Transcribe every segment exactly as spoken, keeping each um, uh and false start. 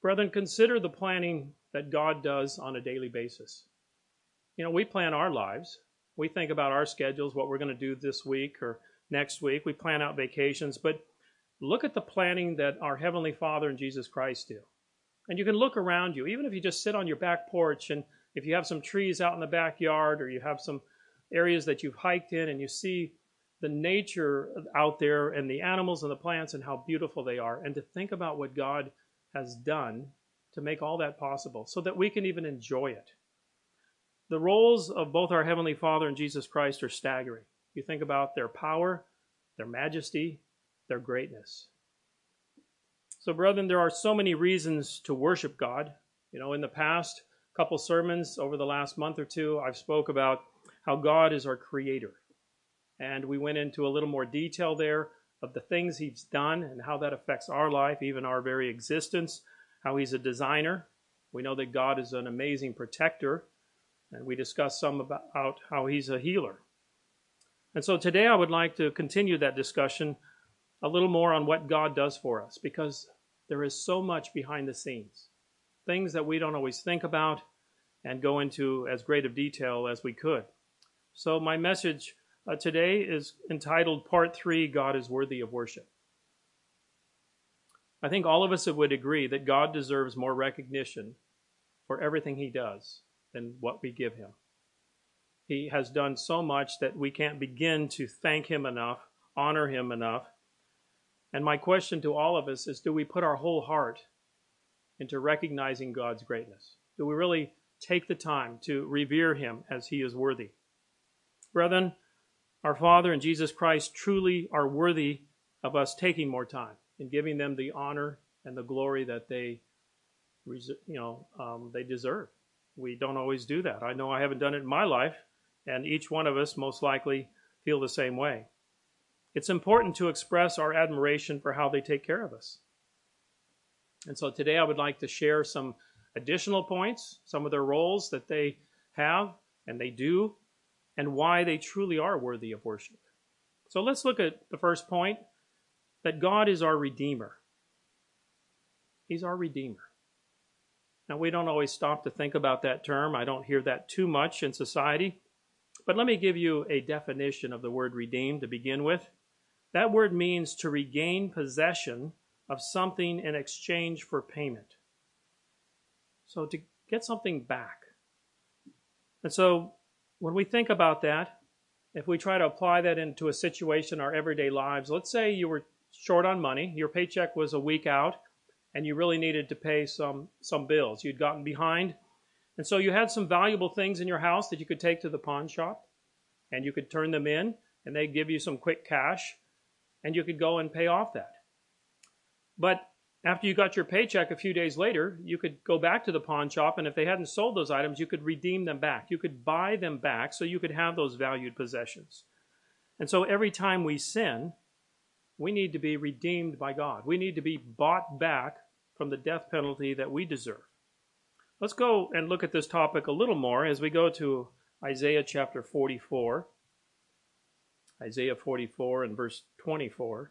Brethren, consider the planning that God does on a daily basis. You know, we plan our lives. We think about our schedules, what we're going to do this week or next week. We plan out vacations, but look at the planning that our Heavenly Father and Jesus Christ do. And you can look around you, even if you just sit on your back porch, and if you have some trees out in the backyard, or you have some areas that you've hiked in, and you see the nature out there and the animals and the plants and how beautiful they are, and to think about what God has done to make all that possible so that we can even enjoy it. The roles of both our Heavenly Father and Jesus Christ are staggering. You think about their power, their majesty, their greatness. So, brethren, there are so many reasons to worship God. You know, in the past couple sermons over the last month or two, I've spoke about how God is our creator. And we went into a little more detail there of the things he's done and how that affects our life, even our very existence, how he's a designer. We know that God is an amazing protector. And we discussed some about how he's a healer. And so today I would like to continue that discussion a little more on what God does for us, because there is so much behind the scenes, things that we don't always think about and go into as great of detail as we could. So my message uh, today is entitled Part three, God is Worthy of Worship. I think all of us would agree that God deserves more recognition for everything he does than what we give him. He has done so much that we can't begin to thank him enough, honor him enough. And my question to all of us is, do we put our whole heart into recognizing God's greatness? Do we really take the time to revere him as he is worthy? Brethren, our Father and Jesus Christ truly are worthy of us taking more time and giving them the honor and the glory that they, you know, um, they deserve. We don't always do that. I know I haven't done it in my life, and each one of us most likely feel the same way. It's important to express our admiration for how they take care of us. And so today I would like to share some additional points, some of their roles that they have and they do, and why they truly are worthy of worship. So let's look at the first point, that God is our Redeemer. He's our Redeemer. Now, we don't always stop to think about that term. I don't hear that too much in society. But let me give you a definition of the word redeem to begin with. That word means to regain possession of something in exchange for payment. So to get something back. And so when we think about that, if we try to apply that into a situation in our everyday lives, let's say you were short on money, your paycheck was a week out, and you really needed to pay some, some bills. You'd gotten behind. And so you had some valuable things in your house that you could take to the pawn shop, and you could turn them in, and they'd give you some quick cash, and you could go and pay off that. But after you got your paycheck a few days later, you could go back to the pawn shop, and if they hadn't sold those items, you could redeem them back. You could buy them back so you could have those valued possessions. And so every time we sin, we need to be redeemed by God. We need to be bought back from the death penalty that we deserve. Let's go and look at this topic a little more as we go to Isaiah chapter forty-four. Isaiah forty-four and verse twenty-four.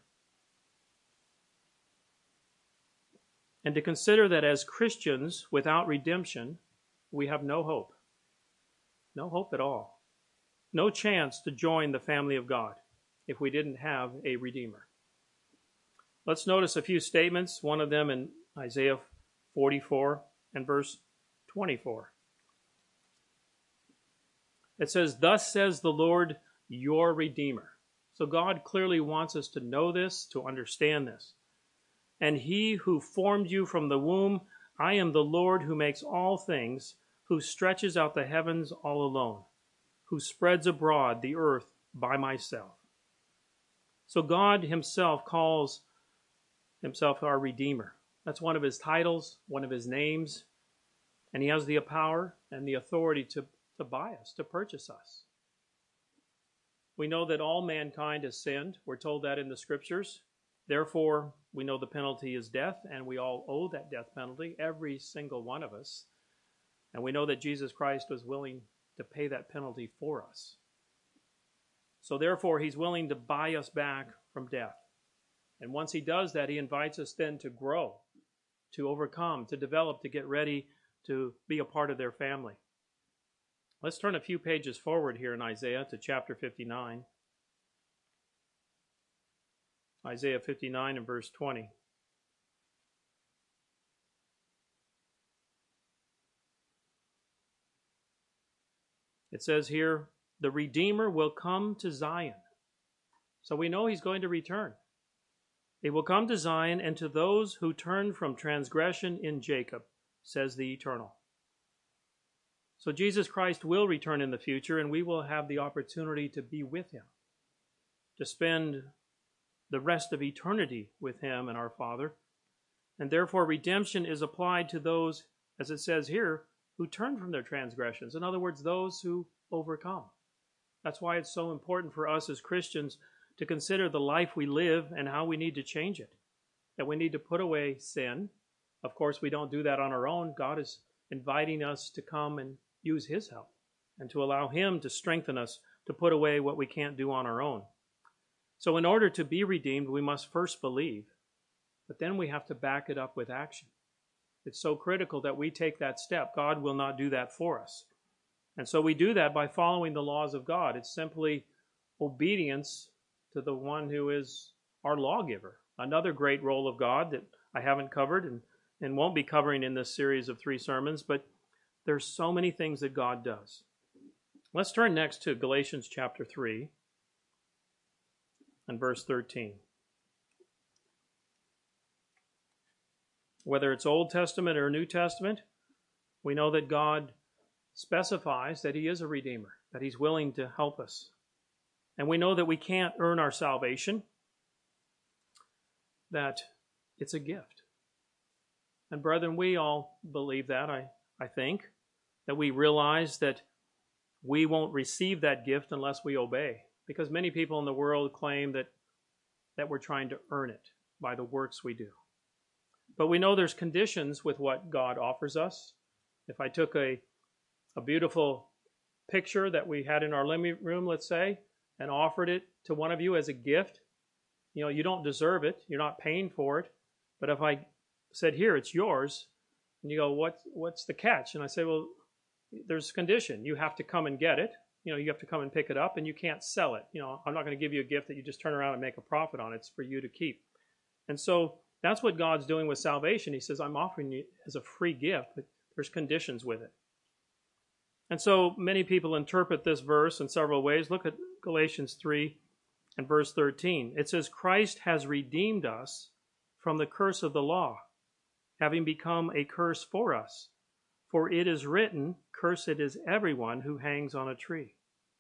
And to consider that as Christians without redemption, we have no hope. No hope at all. No chance to join the family of God if we didn't have a Redeemer. Let's notice a few statements, one of them in Isaiah forty-four and verse twenty-four. It says, "Thus says the Lord, your Redeemer." So God clearly wants us to know this, to understand this. "And he who formed you from the womb, I am the Lord who makes all things, who stretches out the heavens all alone, who spreads abroad the earth by myself." So God himself calls himself our Redeemer. That's one of his titles, one of his names. And he has the power and the authority to, to buy us, to purchase us. We know that all mankind has sinned. We're told that in the scriptures. Therefore, we know the penalty is death, and we all owe that death penalty, every single one of us. And we know that Jesus Christ was willing to pay that penalty for us. So therefore, he's willing to buy us back from death. And once he does that, he invites us then to grow, to overcome, to develop, to get ready to be a part of their family. Let's turn a few pages forward here in Isaiah to chapter fifty-nine. Isaiah fifty-nine and verse twenty. It says here, the Redeemer will come to Zion. So we know he's going to return. He will come to Zion and to those who turn from transgression in Jacob, says the Eternal. So Jesus Christ will return in the future, and we will have the opportunity to be with him, to spend the rest of eternity with him and our Father. And therefore redemption is applied to those, as it says here, who turn from their transgressions. In other words, those who overcome. That's why it's so important for us as Christians to consider the life we live and how we need to change it. That we need to put away sin. Of course, we don't do that on our own. God is inviting us to come and use his help and to allow him to strengthen us to put away what we can't do on our own. So in order to be redeemed, we must first believe, but then we have to back it up with action. It's so critical that we take that step. God will not do that for us. And so we do that by following the laws of God. It's simply obedience to the one who is our lawgiver. Another great role of God that I haven't covered and, and won't be covering in this series of three sermons, but there's so many things that God does. Let's turn next to Galatians chapter three and verse thirteen. Whether it's Old Testament or New Testament, we know that God specifies that he is a redeemer, that he's willing to help us. And we know that we can't earn our salvation, that it's a gift. And brethren, we all believe that, I, I think, that we realize that we won't receive that gift unless we obey. Because many people in the world claim that, that we're trying to earn it by the works we do. But we know there's conditions with what God offers us. If I took a, a beautiful picture that we had in our living room, let's say, and offered it to one of you as a gift, you know, you don't deserve it. You're not paying for it. But if I said, here, it's yours, and you go, what, what's the catch? And I say, well, there's a condition. You have to come and get it. You know, you have to come and pick it up, and you can't sell it. You know, I'm not going to give you a gift that you just turn around and make a profit on. It's for you to keep. And so that's what God's doing with salvation. He says, I'm offering you as a free gift, but there's conditions with it. And so many people interpret this verse in several ways. Look at Galatians three and verse thirteen. It says, Christ has redeemed us from the curse of the law, having become a curse for us. For it is written, cursed is everyone who hangs on a tree.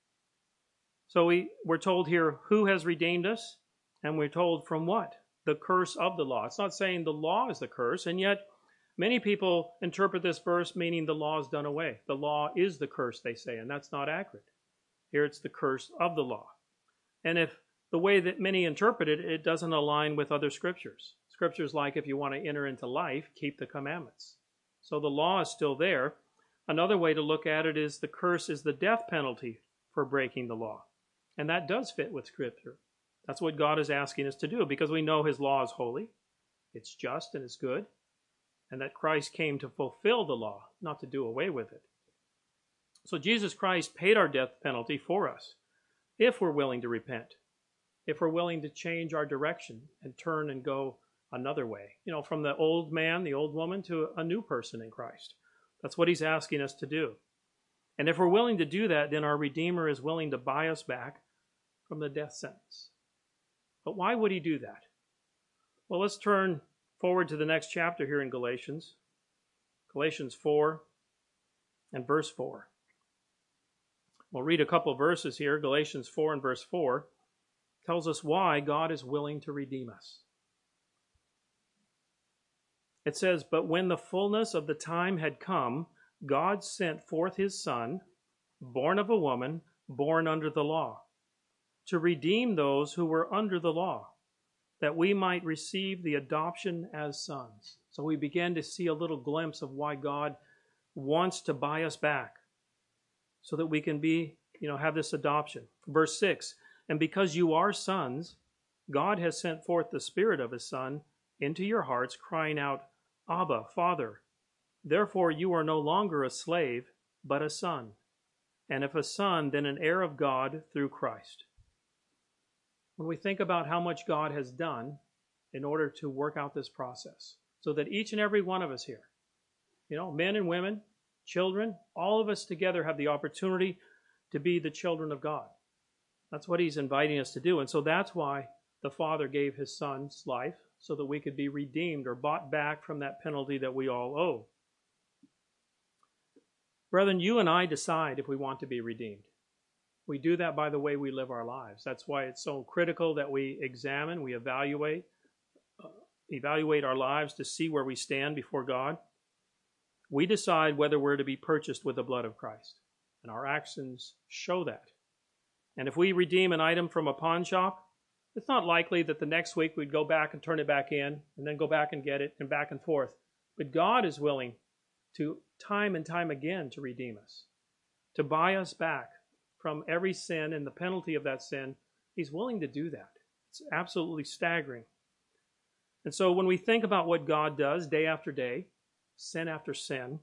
So we, we're told here who has redeemed us, and we're told from what? The curse of the law. It's not saying the law is the curse, and yet many people interpret this verse meaning the law is done away. The law is the curse, they say, and that's not accurate. Here it's the curse of the law. And if the way that many interpret it, it doesn't align with other scriptures. Scriptures like, if you want to enter into life, keep the commandments. So the law is still there. Another way to look at it is the curse is the death penalty for breaking the law. And that does fit with Scripture. That's what God is asking us to do, because we know his law is holy, it's just, and it's good, and that Christ came to fulfill the law, not to do away with it. So Jesus Christ paid our death penalty for us, if we're willing to repent, if we're willing to change our direction and turn and go another way, you know, from the old man, the old woman, to a new person in Christ. That's what he's asking us to do. And if we're willing to do that, then our Redeemer is willing to buy us back from the death sentence. But why would he do that? Well, let's turn forward to the next chapter here in Galatians. Galatians four and verse four. We'll read a couple of verses here. Galatians four and verse four tells us why God is willing to redeem us. It says, but when the fullness of the time had come, God sent forth his Son, born of a woman, born under the law, to redeem those who were under the law, that we might receive the adoption as sons. So we begin to see a little glimpse of why God wants to buy us back, so that we can be, you know, have this adoption. Verse six, and because you are sons, God has sent forth the Spirit of his Son into your hearts, crying out, Abba, Father. Therefore you are no longer a slave, but a son. And if a son, then an heir of God through Christ. When we think about how much God has done in order to work out this process, so that each and every one of us here, you know, men and women, children, all of us together have the opportunity to be the children of God. That's what he's inviting us to do. And so that's why the Father gave his Son's life, so that we could be redeemed or bought back from that penalty that we all owe. Brethren, you and I decide if we want to be redeemed. We do that by the way we live our lives. That's why it's so critical that we examine, we evaluate, uh, evaluate our lives to see where we stand before God. We decide whether we're to be purchased with the blood of Christ. And our actions show that. And if we redeem an item from a pawn shop, it's not likely that the next week we'd go back and turn it back in and then go back and get it and back and forth. But God is willing to time and time again to redeem us, to buy us back from every sin and the penalty of that sin. He's willing to do that. It's absolutely staggering. And so when we think about what God does day after day, sin after sin,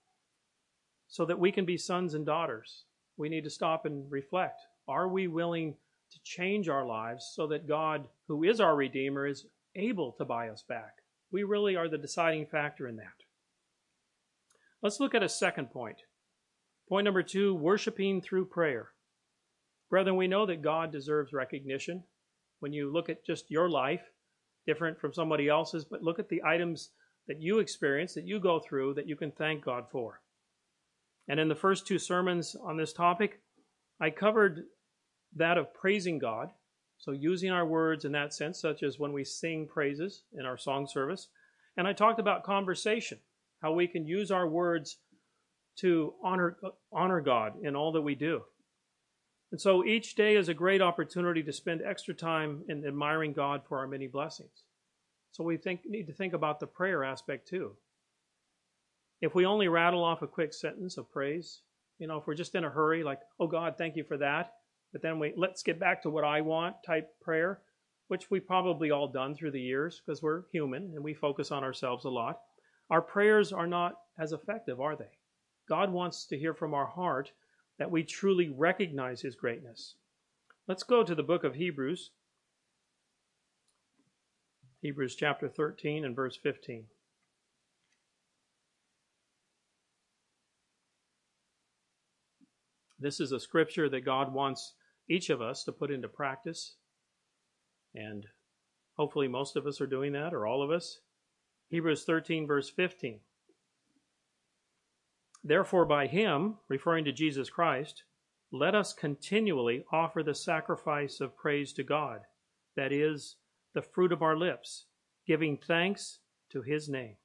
so that we can be sons and daughters, we need to stop and reflect. Are we willing to change our lives so that God, who is our Redeemer, is able to buy us back? We really are the deciding factor in that. Let's look at a second point. Point number two, worshiping through prayer. Brethren, we know that God deserves recognition. When you look at just your life, different from somebody else's, but look at the items that you experience, that you go through, that you can thank God for. And in the first two sermons on this topic, I covered that of praising God, so using our words in that sense, such as when we sing praises in our song service. And I talked about conversation, how we can use our words to honor, honor God in all that we do. And so each day is a great opportunity to spend extra time in admiring God for our many blessings. So we think, need to think about the prayer aspect too. If we only rattle off a quick sentence of praise, you know, if we're just in a hurry, like, oh God, thank you for that, but then we let's get back to what I want type prayer, which we've probably all done through the years because we're human and we focus on ourselves a lot. Our prayers are not as effective, are they? God wants to hear from our heart that we truly recognize his greatness. Let's go to the book of Hebrews. Hebrews chapter thirteen and verse fifteen. This is a scripture that God wants each of us to put into practice. And hopefully most of us are doing that, or all of us. Hebrews thirteen, verse fifteen. Therefore by him, referring to Jesus Christ, let us continually offer the sacrifice of praise to God, that is, the fruit of our lips, giving thanks to his name.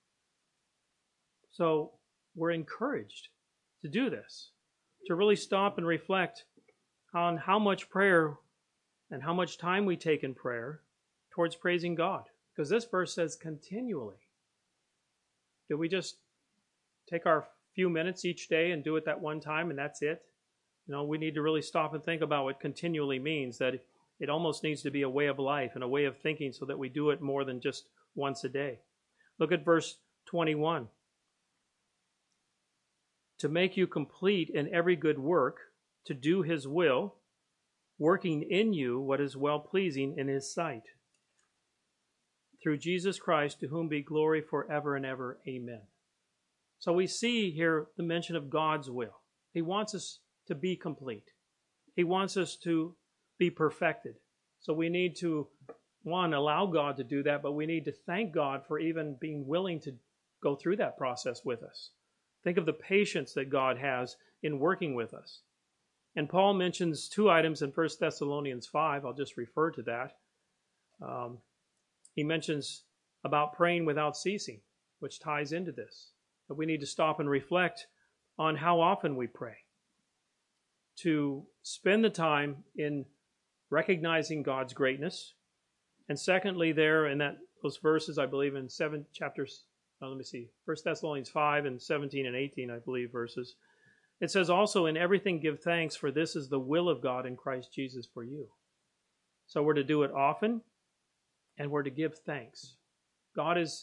So we're encouraged to do this, to really stop and reflect on how much prayer and how much time we take in prayer towards praising God. Because this verse says continually. Do we just take our few minutes each day and do it that one time and that's it? You know, we need to really stop and think about what continually means, that it almost needs to be a way of life and a way of thinking so that we do it more than just once a day. Look at verse twenty-one. To make you complete in every good work, to do his will, working in you what is well-pleasing in his sight. Through Jesus Christ, to whom be glory forever and ever. Amen. So we see here the mention of God's will. He wants us to be complete. He wants us to be perfected. So we need to, one, allow God to do that, but we need to thank God for even being willing to go through that process with us. Think of the patience that God has in working with us. And Paul mentions two items in First Thessalonians five. I'll just refer to that. Um, he mentions about praying without ceasing, which ties into this. But we need to stop and reflect on how often we pray. To spend the time in recognizing God's greatness. And secondly, there in that those verses, I believe in seven chapters, oh, let me see, First Thessalonians five and seventeen and eighteen, I believe, verses. It says also, in everything give thanks, for this is the will of God in Christ Jesus for you. So we're to do it often, and we're to give thanks. God is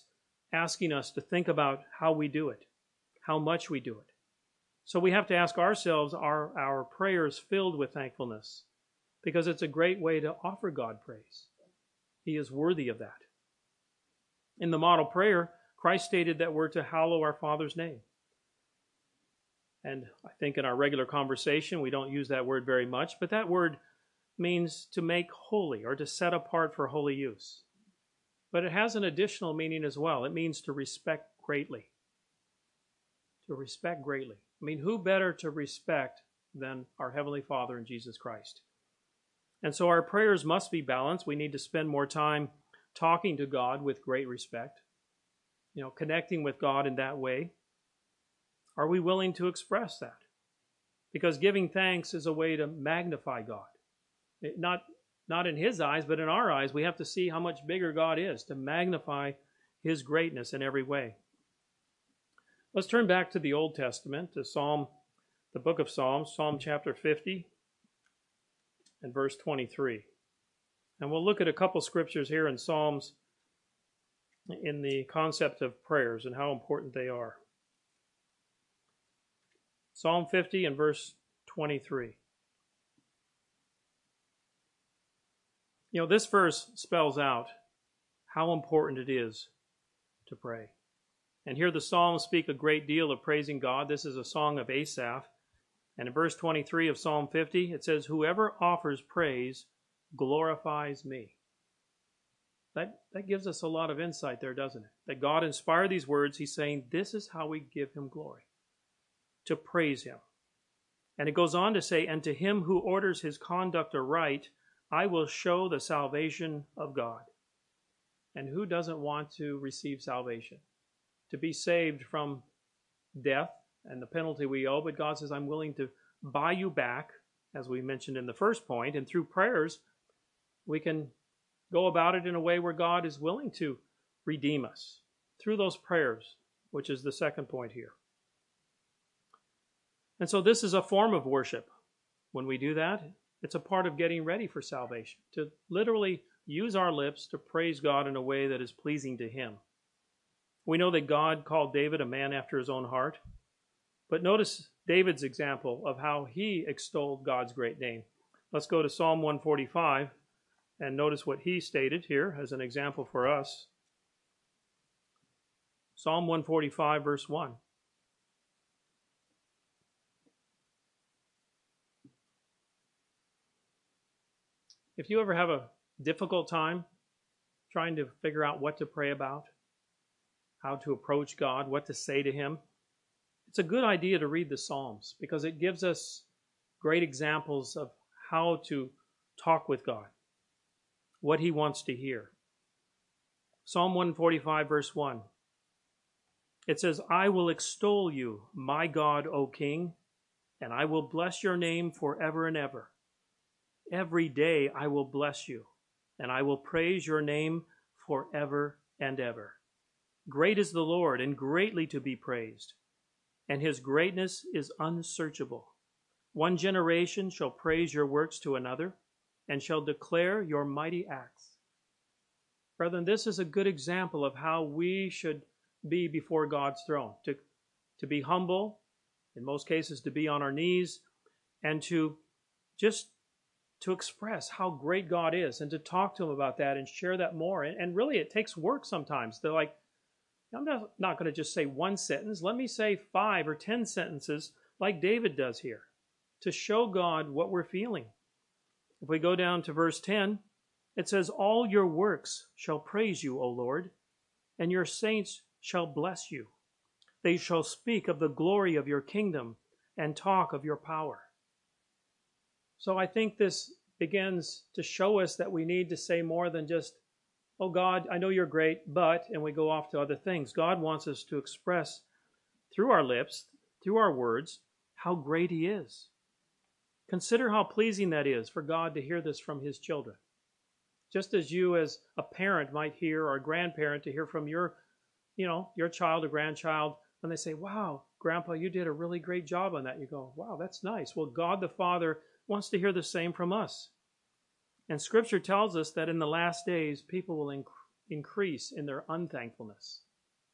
asking us to think about how we do it, how much we do it. So we have to ask ourselves, are our prayers filled with thankfulness? Because it's a great way to offer God praise. He is worthy of that. In the model prayer, Christ stated that we're to hallow our Father's name. And I think in our regular conversation, we don't use that word very much, but that word means to make holy or to set apart for holy use. But it has an additional meaning as well. It means to respect greatly. To respect greatly. I mean, who better to respect than our Heavenly Father in Jesus Christ? And so our prayers must be balanced. We need to spend more time talking to God with great respect, you know, connecting with God in that way. Are we willing to express that? Because giving thanks is a way to magnify God. It, not, not in His eyes, but in our eyes, we have to see how much bigger God is, to magnify His greatness in every way. Let's turn back to the Old Testament, to Psalm, the book of Psalms, Psalm chapter fifty and verse twenty-three. And we'll look at a couple scriptures here in Psalms in the concept of prayers and how important they are. Psalm fifty and verse twenty-three. You know, this verse spells out how important it is to pray. And here the Psalms speak a great deal of praising God. This is a song of Asaph. And in verse twenty-three of Psalm fifty, it says, "Whoever offers praise glorifies me." That, that gives us a lot of insight there, doesn't it? That God inspired these words. He's saying this is how we give Him glory, to praise Him. And it goes on to say, "And to him who orders his conduct aright, I will show the salvation of God." And who doesn't want to receive salvation? To be saved from death and the penalty we owe. But God says, I'm willing to buy you back, as we mentioned in the first point. And through prayers, we can go about it in a way where God is willing to redeem us. Through those prayers, which is the second point here. And so this is a form of worship. When we do that, it's a part of getting ready for salvation. To literally use our lips to praise God in a way that is pleasing to Him. We know that God called David a man after His own heart. But notice David's example of how he extolled God's great name. Let's go to Psalm one forty-five and notice what he stated here as an example for us. Psalm one forty-five, verse one. If you ever have a difficult time trying to figure out what to pray about, how to approach God, what to say to Him, it's a good idea to read the Psalms because it gives us great examples of how to talk with God, what He wants to hear. Psalm one forty-five, verse one. It says, "I will extol you, my God, O King, and I will bless your name forever and ever. Every day I will bless you, and I will praise your name forever and ever. Great is the Lord, and greatly to be praised, and His greatness is unsearchable. One generation shall praise your works to another, and shall declare your mighty acts." Brethren, this is a good example of how we should be before God's throne. To, to be humble, in most cases to be on our knees, and to just to express how great God is, and to talk to Him about that and share that more. And, and really, it takes work sometimes. They're like, I'm not, not going to just say one sentence. Let me say five or ten sentences like David does here to show God what we're feeling. If we go down to verse ten, it says, "All your works shall praise you, O Lord, and your saints shall bless you. They shall speak of the glory of your kingdom and talk of your power." So I think this begins to show us that we need to say more than just, "Oh God, I know you're great, but," and we go off to other things. God wants us to express through our lips, through our words, how great He is. Consider how pleasing that is for God to hear this from His children. Just as you as a parent might hear, or a grandparent to hear from your, you know, your child or grandchild, when they say, "Wow, Grandpa, you did a really great job on that." You go, "Wow, that's nice." Well, God the Father wants to hear the same from us. And Scripture tells us that in the last days, people will inc- increase in their unthankfulness.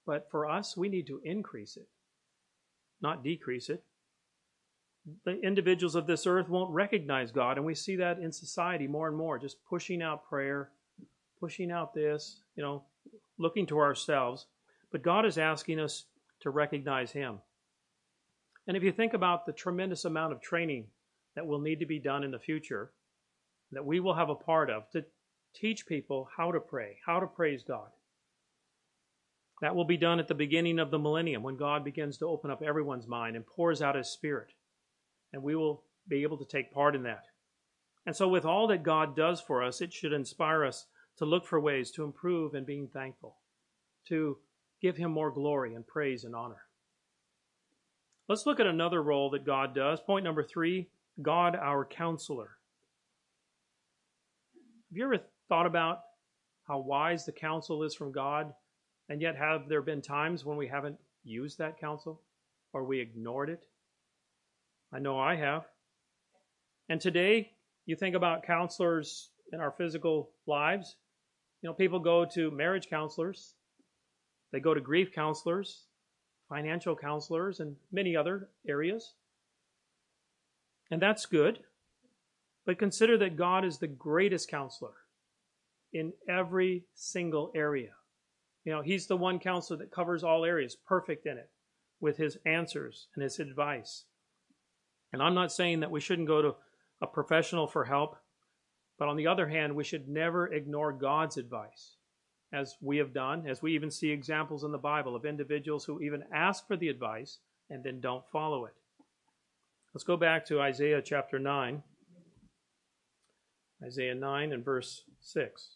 But for us, we need to increase it, not decrease it. The individuals of this earth won't recognize God, and we see that in society more and more, just pushing out prayer, pushing out this, you know, looking to ourselves. But God is asking us to recognize Him. And if you think about the tremendous amount of training that will need to be done in the future, that we will have a part of, to teach people how to pray, how to praise God. That will be done at the beginning of the millennium, when God begins to open up everyone's mind and pours out His Spirit. And we will be able to take part in that. And so with all that God does for us, it should inspire us to look for ways to improve in being thankful, to give Him more glory and praise and honor. Let's look at another role that God does. Point number three, God our counselor. Have you ever thought about how wise the counsel is from God, and yet have there been times when we haven't used that counsel or we ignored it? I know I have. And today, you think about counselors in our physical lives. You know, people go to marriage counselors, they go to grief counselors, financial counselors, and many other areas. And that's good. But consider that God is the greatest counselor in every single area. You know, He's the one counselor that covers all areas, perfect in it, with His answers and His advice. And I'm not saying that we shouldn't go to a professional for help, but on the other hand, we should never ignore God's advice, as we have done, as we even see examples in the Bible of individuals who even ask for the advice and then don't follow it. Let's go back to Isaiah chapter nine. Isaiah nine and verse six.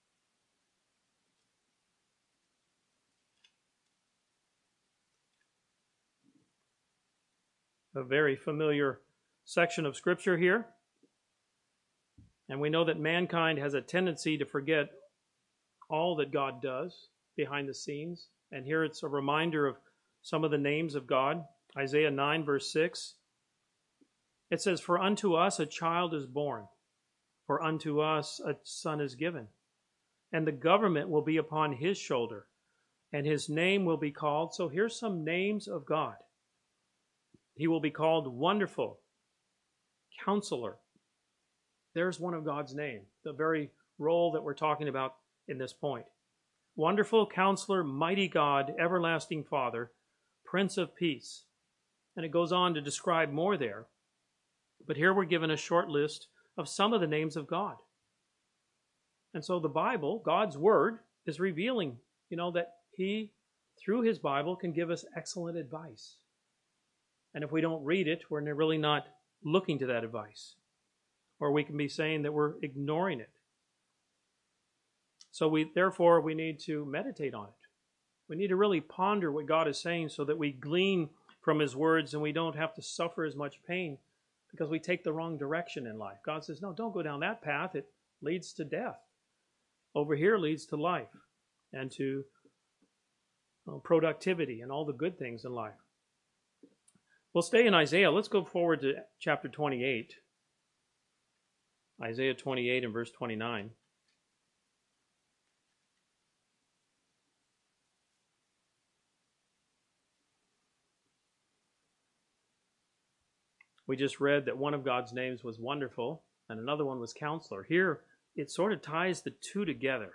A very familiar section of Scripture here. And we know that mankind has a tendency to forget all that God does behind the scenes. And here it's a reminder of some of the names of God. Isaiah nine, verse six. It says, "For unto us a child is born, for unto us a son is given, and the government will be upon His shoulder, and His name will be called." So here's some names of God. He will be called Wonderful, Counselor. There's one of God's name, the very role that we're talking about in this point. Wonderful Counselor, Mighty God, Everlasting Father, Prince of Peace. And it goes on to describe more there. But here we're given a short list of some of the names of God. And so the Bible, God's Word, is revealing, you know, that He, through His Bible, can give us excellent advice. And if we don't read it, we're really not looking to that advice. Or we can be saying that we're ignoring it. So we, therefore, we need to meditate on it. We need to really ponder what God is saying so that we glean from His words and we don't have to suffer as much pain because we take the wrong direction in life. God says, no, don't go down that path. It leads to death. Over here leads to life and to uh, productivity and all the good things in life. We'll stay in Isaiah. Let's go forward to chapter twenty-eight. Isaiah twenty-eight and verse twenty-nine. We just read that one of God's names was Wonderful and another one was Counselor. Here, it sort of ties the two together.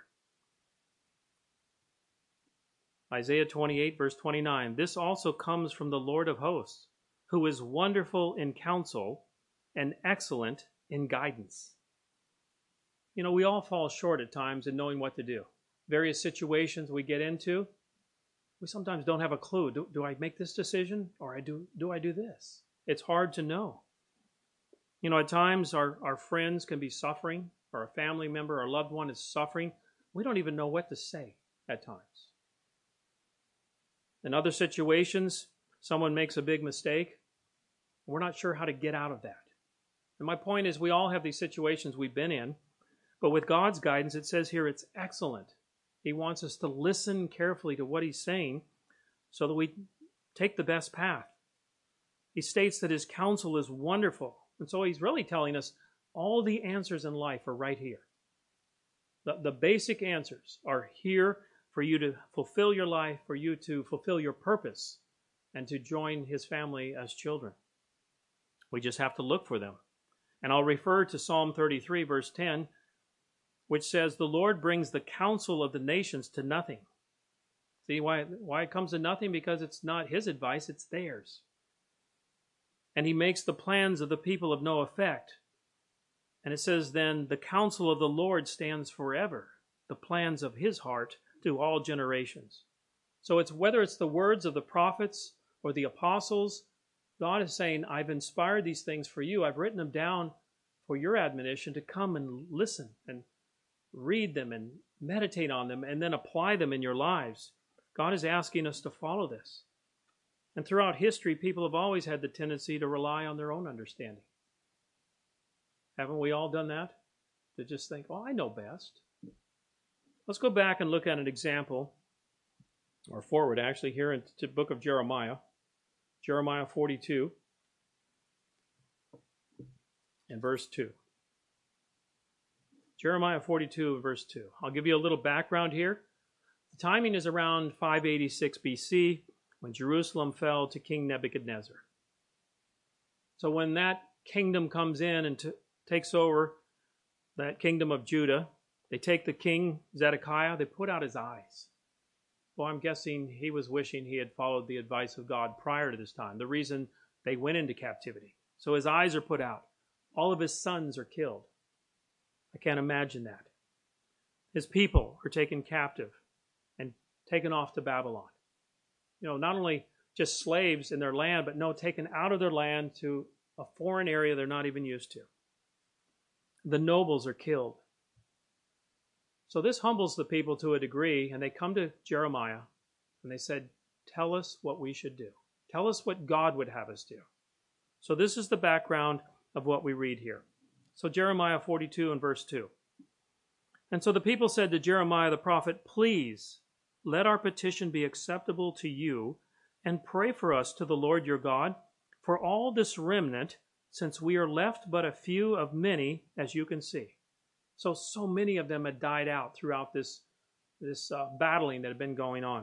Isaiah twenty-eight, verse twenty-nine. "This also comes from the Lord of hosts, who is wonderful in counsel and excellent in guidance." You know, we all fall short at times in knowing what to do. Various situations we get into, we sometimes don't have a clue. Do, do I make this decision or I do, do I do this? It's hard to know. You know, at times our, our friends can be suffering, or a family member or loved one is suffering. We don't even know what to say at times. In other situations, someone makes a big mistake. We're not sure how to get out of that. And my point is, we all have these situations we've been in, but with God's guidance, it says here it's excellent. He wants us to listen carefully to what He's saying so that we take the best path. He states that His counsel is wonderful. And so He's really telling us all the answers in life are right here. The, the basic answers are here for you to fulfill your life, for you to fulfill your purpose, and to join his family as children. We just have to look for them. And I'll refer to Psalm thirty-three, verse ten, which says, the Lord brings the counsel of the nations to nothing. See why, why it comes to nothing? Because it's not his advice, it's theirs. And he makes the plans of the people of no effect. And it says then, the counsel of the Lord stands forever, the plans of his heart to all generations. So it's whether it's the words of the prophets or the apostles, God is saying, I've inspired these things for you. I've written them down for your admonition to come and listen and read them and meditate on them and then apply them in your lives. God is asking us to follow this. And throughout history, people have always had the tendency to rely on their own understanding. Haven't we all done that? To just think, oh, I know best. Let's go back and look at an example, or forward actually, here into the book of Jeremiah. Jeremiah forty-two and verse two. Jeremiah forty-two, verse two. I'll give you a little background here. The timing is around five eighty-six B C, when Jerusalem fell to King Nebuchadnezzar. So when that kingdom comes in and t- takes over that kingdom of Judah, they take the king Zedekiah, they put out his eyes. Well, I'm guessing he was wishing he had followed the advice of God prior to this time, the reason they went into captivity. So his eyes are put out. All of his sons are killed. I can't imagine that. His people are taken captive and taken off to Babylon. You know, not only just slaves in their land, but no, taken out of their land to a foreign area they're not even used to. The nobles are killed. So this humbles the people to a degree, and they come to Jeremiah, and they said, tell us what we should do. Tell us what God would have us do. So this is the background of what we read here. So Jeremiah forty-two and verse two. And so the people said to Jeremiah the prophet, please let our petition be acceptable to you, and pray for us to the Lord your God, for all this remnant, since we are left but a few of many, as you can see. So, so many of them had died out throughout this, this uh, battling that had been going on.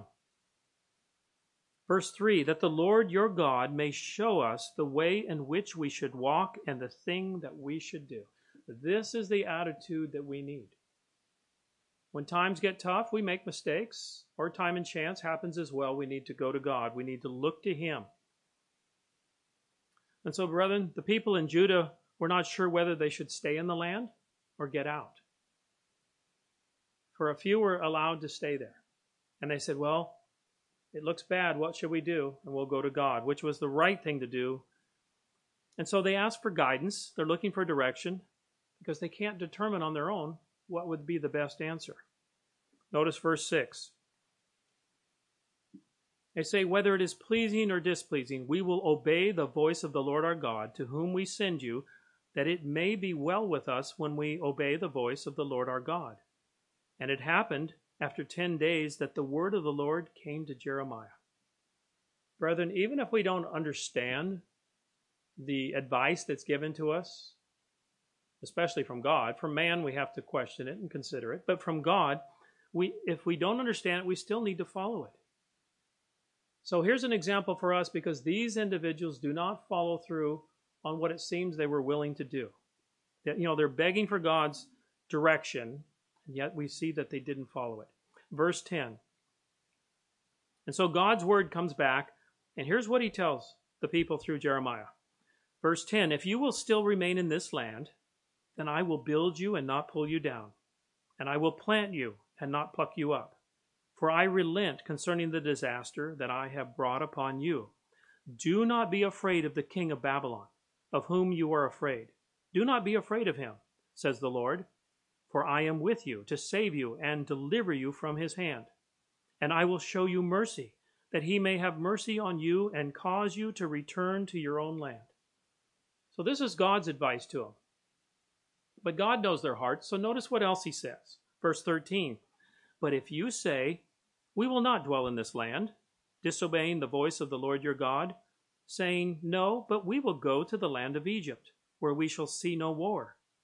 Verse three, that the Lord your God may show us the way in which we should walk and the thing that we should do. This is the attitude that we need. When times get tough, we make mistakes, or time and chance happens as well. We need to go to God. We need to look to him. And so, brethren, the people in Judah were not sure whether they should stay in the land or get out. For a few were allowed to stay there. And they said, well, it looks bad. What should we do? And we'll go to God, which was the right thing to do. And so they asked for guidance. They're looking for direction because they can't determine on their own what would be the best answer. Notice verse six. They say, whether it is pleasing or displeasing, we will obey the voice of the Lord our God, to whom we send you, that it may be well with us when we obey the voice of the Lord our God. And it happened after ten days that the word of the Lord came to Jeremiah. Brethren, even if we don't understand the advice that's given to us, especially from God, from man we have to question it and consider it, but from God, we if we don't understand it, we still need to follow it. So here's an example for us, because these individuals do not follow through on what it seems they were willing to do. That, you know, they're begging for God's direction, and yet we see that they didn't follow it. Verse ten. And so God's word comes back, and here's what he tells the people through Jeremiah. Verse ten, if you will still remain in this land, then I will build you and not pull you down, and I will plant you and not pluck you up. For I relent concerning the disaster that I have brought upon you. Do not be afraid of the king of Babylon, of whom you are afraid. Do not be afraid of him, says the Lord, for I am with you to save you and deliver you from his hand. And I will show you mercy, that he may have mercy on you and cause you to return to your own land. So this is God's advice to them. But God knows their hearts, so notice what else he says. Verse thirteen, but if you say, we will not dwell in this land, disobeying the voice of the Lord your God, saying, no, but we will go to the land of Egypt, where we shall see no war.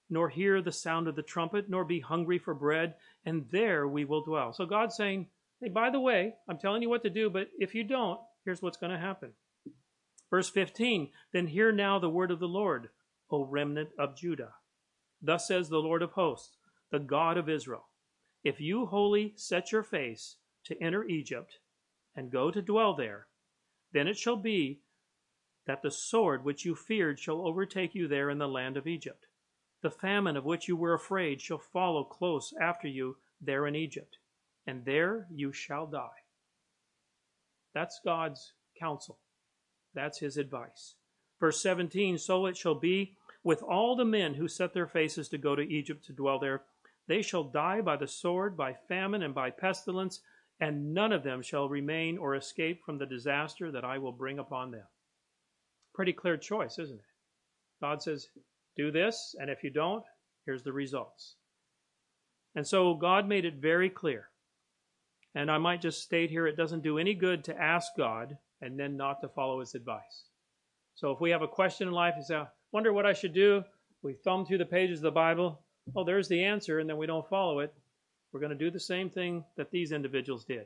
nor hear the sound of the trumpet, nor be hungry for bread, and there we will dwell. So God's saying, hey, by the way, I'm telling you what to do, but if you don't, here's what's going to happen. Verse fifteen, then hear now the word of the Lord, O remnant of Judah. Thus says the Lord of hosts, the God of Israel, if you wholly set your face to enter Egypt and go to dwell there, then it shall be that the sword which you feared shall overtake you there in the land of Egypt. The famine of which you were afraid shall follow close after you there in Egypt, and there you shall die. That's God's counsel. That's his advice. Verse seventeen, so it shall be with all the men who set their faces to go to Egypt to dwell there. They shall die by the sword, by famine, and by pestilence, and none of them shall remain or escape from the disaster that I will bring upon them. Pretty clear choice, isn't it? God says, do this, and if you don't, here's the results. And so God made it very clear. And I might just state here, it doesn't do any good to ask God and then not to follow his advice. So if we have a question in life, you say, I wonder what I should do. We thumb through the pages of the Bible. Oh, there's the answer, and then we don't follow it. We're going to do the same thing that these individuals did.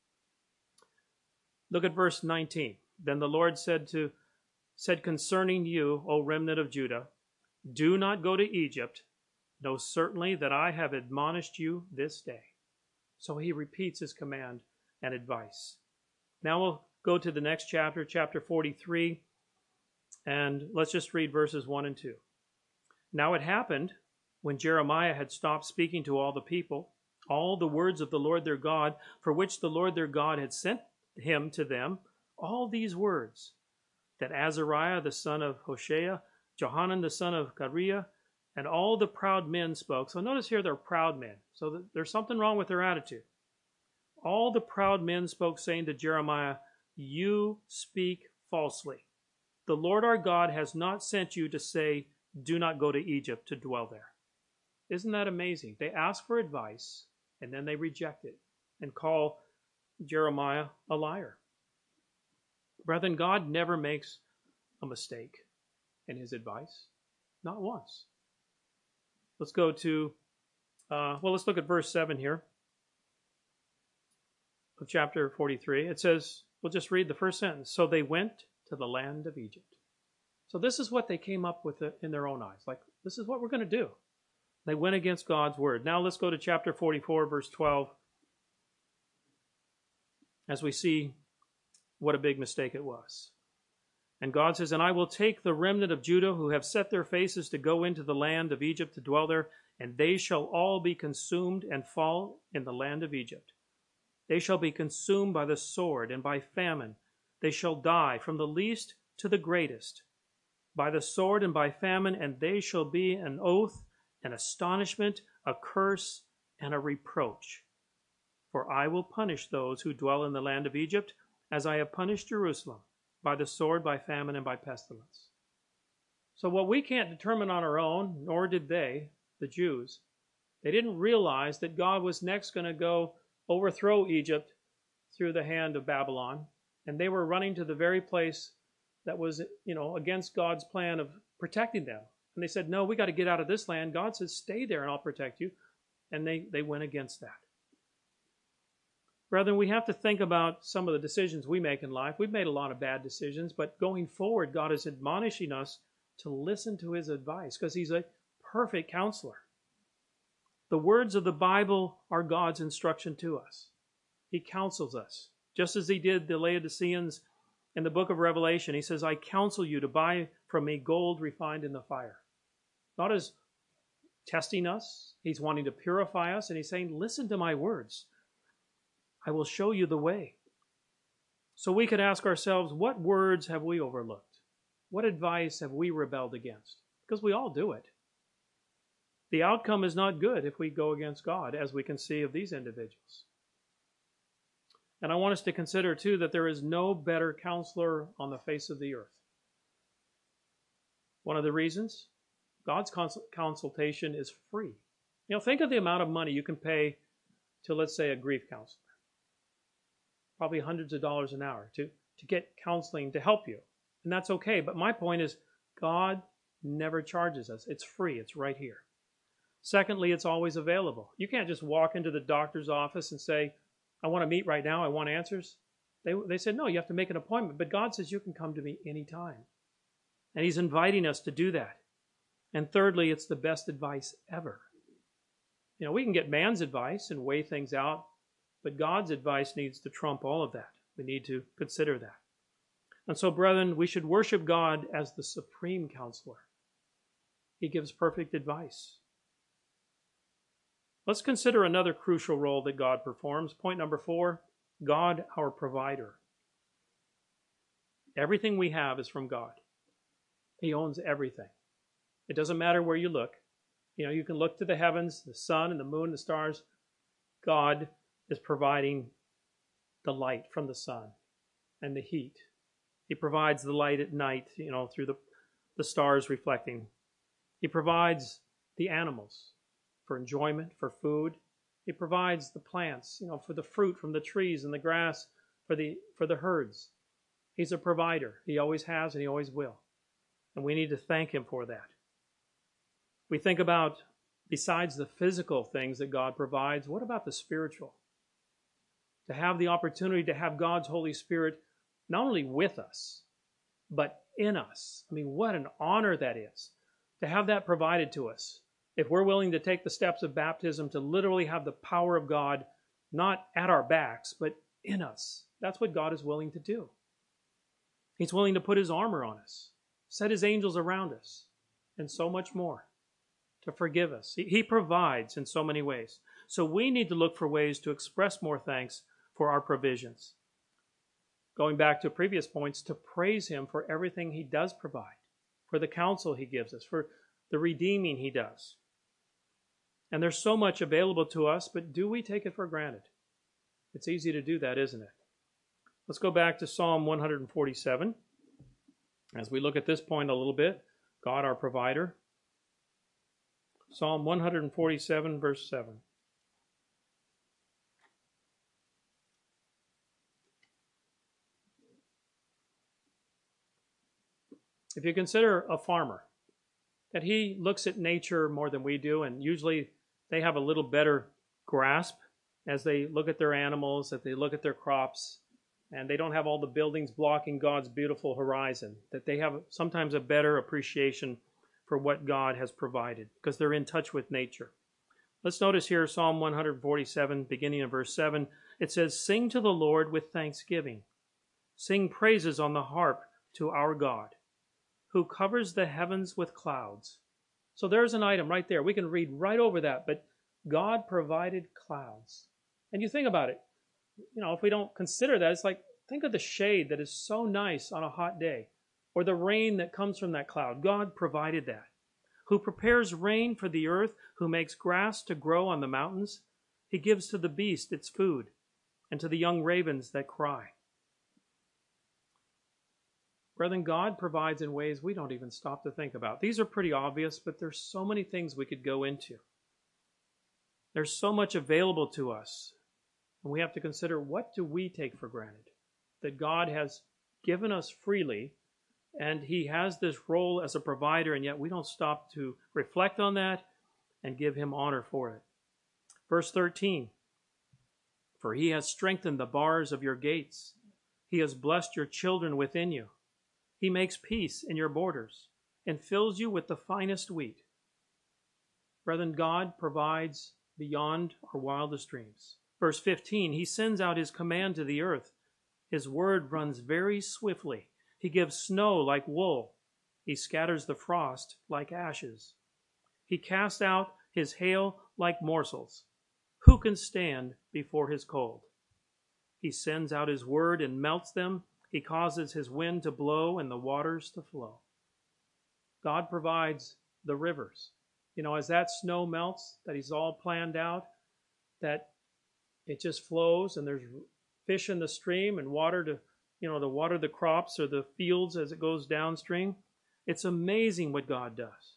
Look at verse nineteen. Then the Lord said to said concerning you, O remnant of Judah, do not go to Egypt. Know certainly that I have admonished you this day. So he repeats his command and advice. Now we'll go to the next chapter, chapter forty-three, and let's just read verses one and two. Now it happened, when Jeremiah had stopped speaking to all the people, all the words of the Lord their God, for which the Lord their God had sent him to them, all these words, that Azariah the son of Hoshea, Johanan the son of Kareah, and all the proud men spoke. So notice here they're proud men. So there's something wrong with their attitude. All the proud men spoke, saying to Jeremiah, you speak falsely. The Lord our God has not sent you to say, do not go to Egypt to dwell there. Isn't that amazing? They ask for advice, and then they reject it and call Jeremiah a liar. Brethren, God never makes a mistake in his advice. Not once. Let's go to, uh, well, let's look at verse seven here of chapter forty-three. It says, we'll just read the first sentence. So they went to the land of Egypt. So this is what they came up with in their own eyes. Like, this is what we're going to do. They went against God's word. Now let's go to chapter forty-four, verse twelve, as we see what a big mistake it was. And God says, and I will take the remnant of Judah who have set their faces to go into the land of Egypt to dwell there, and they shall all be consumed and fall in the land of Egypt. They shall be consumed by the sword and by famine. They shall die from the least to the greatest, by the sword and by famine, and they shall be an oath, an astonishment, a curse, and a reproach. For I will punish those who dwell in the land of Egypt, as I have punished Jerusalem, by the sword, by famine, and by pestilence. So what we can't determine on our own, nor did they, the Jews, they didn't realize that God was next going to go overthrow Egypt through the hand of Babylon, and they were running to the very place that was, you know, against God's plan of protecting them. And they said, no, we got to get out of this land. God says, stay there and I'll protect you. And they, they went against that. Brethren, we have to think about some of the decisions we make in life. We've made a lot of bad decisions, but going forward, God is admonishing us to listen to his advice because he's a perfect counselor. The words of the Bible are God's instruction to us. He counsels us, just as he did the Laodiceans in the book of Revelation. He says, I counsel you to buy from me gold refined in the fire. Not as testing us. He's wanting to purify us, and he's saying, listen to my words. I will show you the way. So we could ask ourselves, what words have we overlooked? What advice have we rebelled against? Because we all do it. The outcome is not good if we go against God, as we can see of these individuals. And I want us to consider, too, that there is no better counselor on the face of the earth. One of the reasons, God's cons- consultation is free. You know, think of the amount of money you can pay to, let's say, a grief counselor. Probably hundreds of dollars an hour to, to get counseling to help you. And that's okay. But my point is, God never charges us. It's free. It's right here. Secondly, it's always available. You can't just walk into the doctor's office and say, I want to meet right now, I want answers. They, they said, no, you have to make an appointment. But God says you can come to me anytime. And he's inviting us to do that. And thirdly, it's the best advice ever. You know, we can get man's advice and weigh things out, but God's advice needs to trump all of that. We need to consider that. And so, brethren, we should worship God as the supreme counselor. He gives perfect advice. Let's consider another crucial role that God performs. Point number four, God, our provider. Everything we have is from God. He owns everything. It doesn't matter where you look. You know, you can look to the heavens, the sun and the moon, the stars. God is providing the light from the sun and the heat. He provides the light at night, you know, through the, the stars reflecting. He provides the animals for enjoyment, for food. He provides the plants, you know, for the fruit from the trees and the grass for the for the herds. He's a provider. He always has and he always will. And we need to thank him for that. We think about, besides the physical things that God provides, what about the spiritual? To have the opportunity to have God's Holy Spirit not only with us, but in us. I mean, what an honor that is, to have that provided to us. If we're willing to take the steps of baptism to literally have the power of God, not at our backs, but in us. That's what God is willing to do. He's willing to put his armor on us, set his angels around us, and so much more to forgive us. He, he provides in so many ways. So we need to look for ways to express more thanks for our provisions. Going back to previous points, to praise him for everything he does provide, for the counsel he gives us, for the redeeming he does. And there's so much available to us, but do we take it for granted? It's easy to do that, isn't it? Let's go back to Psalm one forty-seven. As we look at this point a little bit, God our provider. Psalm one forty-seven, verse seven. If you consider a farmer, that he looks at nature more than we do, and usually they have a little better grasp as they look at their animals, as they look at their crops, and they don't have all the buildings blocking God's beautiful horizon, that they have sometimes a better appreciation for what God has provided, because they're in touch with nature. Let's notice here Psalm one forty-seven, beginning in verse seven. It says, "Sing to the Lord with thanksgiving. Sing praises on the harp to our God, who covers the heavens with clouds." So there's an item right there. We can read right over that, but God provided clouds. And you think about it, you know, if we don't consider that, it's like, think of the shade that is so nice on a hot day, or the rain that comes from that cloud. God provided that. Who prepares rain for the earth, who makes grass to grow on the mountains. He gives to the beast its food, and to the young ravens that cry. Brethren, God provides in ways we don't even stop to think about. These are pretty obvious, but there's so many things we could go into. There's so much available to us. And we have to consider, what do we take for granted? That God has given us freely, and he has this role as a provider, and yet we don't stop to reflect on that and give him honor for it. Verse thirteen, "For he has strengthened the bars of your gates. He has blessed your children within you. He makes peace in your borders and fills you with the finest wheat." Brethren, God provides beyond our wildest dreams. Verse fifteen, "He sends out his command to the earth. His word runs very swiftly. He gives snow like wool. He scatters the frost like ashes. He casts out his hail like morsels. Who can stand before his cold? He sends out his word and melts them. He causes his wind to blow and the waters to flow." God provides the rivers. You know, as that snow melts, that he's all planned out, that it just flows, and there's fish in the stream and water to, you know, to water the crops or the fields as it goes downstream. It's amazing what God does.